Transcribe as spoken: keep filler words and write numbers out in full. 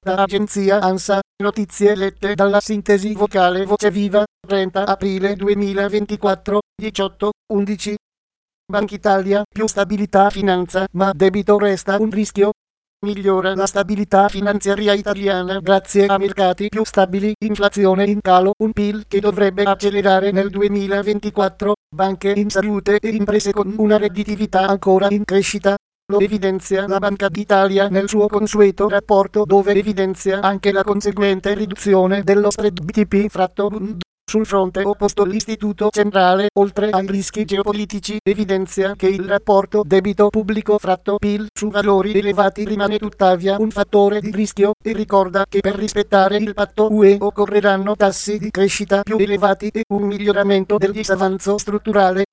Da agenzia ANSA, notizie lette dalla sintesi vocale Voce Viva, trenta aprile duemilaventiquattro, diciotto undici. Banca Italia, più stabilità finanza, ma debito resta un rischio. Migliora la stabilità finanziaria italiana grazie a mercati più stabili, inflazione in calo, un P I L che dovrebbe accelerare nel duemilaventiquattro, banche in salute e imprese con una redditività ancora in crescita. Lo evidenzia la Banca d'Italia nel suo consueto rapporto, dove evidenzia anche la conseguente riduzione dello spread B T P fratto Bund. Sul fronte opposto l'Istituto Centrale, oltre ai rischi geopolitici, evidenzia che il rapporto debito pubblico fratto P I L su valori elevati rimane tuttavia un fattore di rischio, e ricorda che per rispettare il patto U E occorreranno tassi di crescita più elevati e un miglioramento del disavanzo strutturale.